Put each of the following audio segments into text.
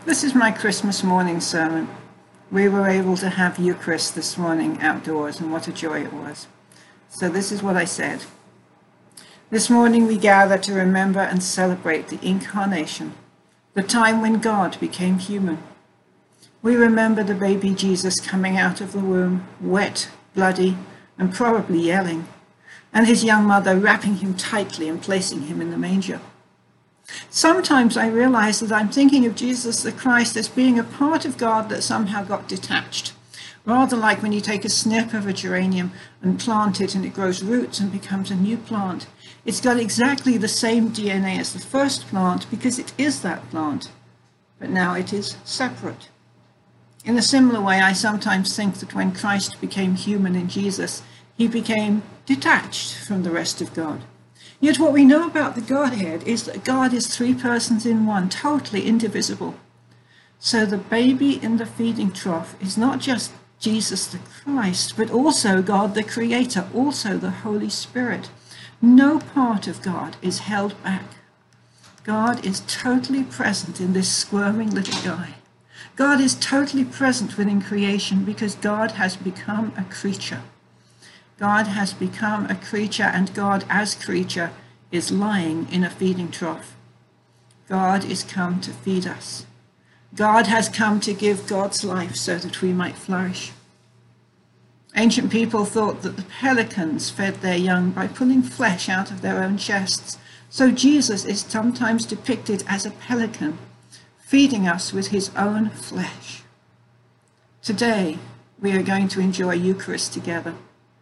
This is my Christmas morning sermon. We were able to have Eucharist this morning outdoors, and what a joy it was. So this is what I said. This morning we gather to remember and celebrate the Incarnation, the time when God became human. We remember the baby Jesus coming out of the womb, wet, bloody, and probably yelling, and his young mother wrapping him tightly and placing him in the manger. Sometimes I realize that I'm thinking of Jesus the Christ as being a part of God that somehow got detached, rather like when you take a snip of a geranium and plant it and it grows roots and becomes a new plant. It's got exactly the same DNA as the first plant because it is that plant, but now it is separate. In a similar way, I sometimes think that when Christ became human in Jesus, he became detached from the rest of God. Yet what we know about the Godhead is that God is three persons in one, totally indivisible. So the baby in the feeding trough is not just Jesus the Christ, but also God the Creator, also the Holy Spirit. No part of God is held back. God is totally present in this squirming little guy. God is totally present within creation because God has become a creature. God has become a creature, and God as creature is lying in a feeding trough. God is come to feed us. God has come to give God's life so that we might flourish. Ancient people thought that the pelicans fed their young by pulling flesh out of their own chests. So Jesus is sometimes depicted as a pelican, feeding us with his own flesh. Today, we are going to enjoy Eucharist together.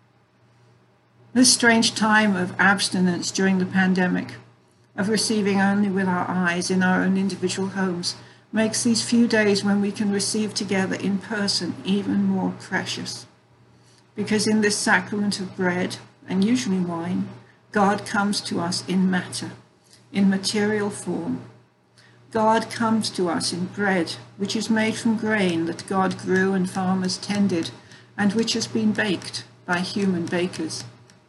This strange time of abstinence during the pandemic, of receiving only with our eyes in our own individual homes, makes these few days when we can receive together in person even more precious. Because in this sacrament of bread, and usually wine, God comes to us in matter, in material form. God comes to us in bread, which is made from grain that God grew and farmers tended, and which has been baked by human bakers.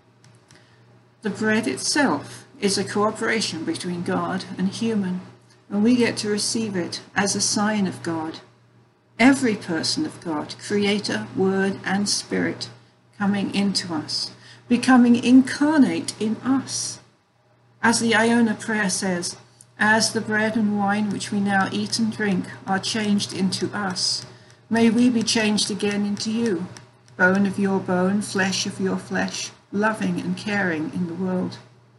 The bread itself is a cooperation between God and human, and we get to receive it as a sign of God. Every person of God, Creator, Word, and Spirit, coming into us, becoming incarnate in us. As the Iona prayer says, as the bread and wine which we now eat and drink are changed into us, may we be changed again into you, bone of your bone, flesh of your flesh, loving and caring in the world.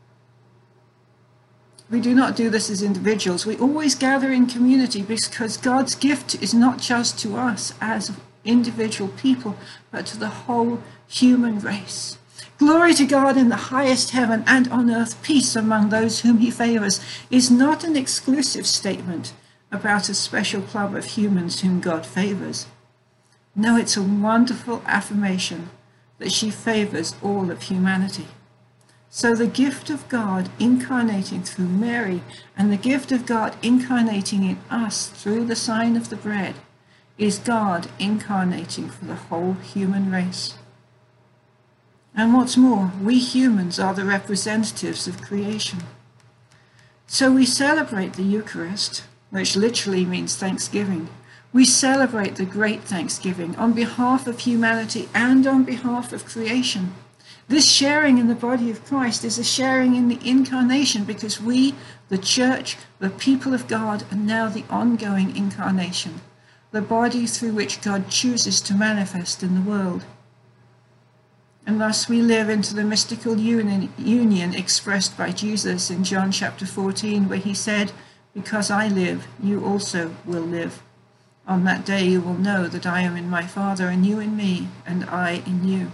We do not do this as individuals. We always gather in community because God's gift is not just to us as individual people, but to the whole human race. Glory to God in the highest heaven, and on earth peace among those whom he favors, is not an exclusive statement about a special club of humans whom God favors. No, it's a wonderful affirmation that she favors all of humanity. So the gift of God incarnating through Mary and the gift of God incarnating in us through the sign of the bread is God incarnating for the whole human race. And what's more, we humans are the representatives of creation. So we celebrate the Eucharist, which literally means thanksgiving. We celebrate the great Thanksgiving on behalf of humanity and on behalf of creation. This sharing in the body of Christ is a sharing in the incarnation because we, the church, the people of God, are now the ongoing incarnation, the body through which God chooses to manifest in the world. And thus we live into the mystical union expressed by Jesus in John chapter 14, where he said, "Because I live, you also will live. On that day you will know that I am in my Father, and you in me, and I in you."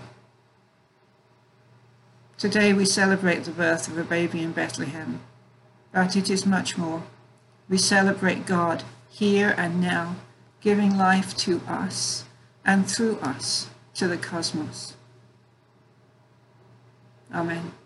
Today we celebrate the birth of a baby in Bethlehem, but it is much more. We celebrate God here and now, giving life to us and through us to the cosmos. Amen.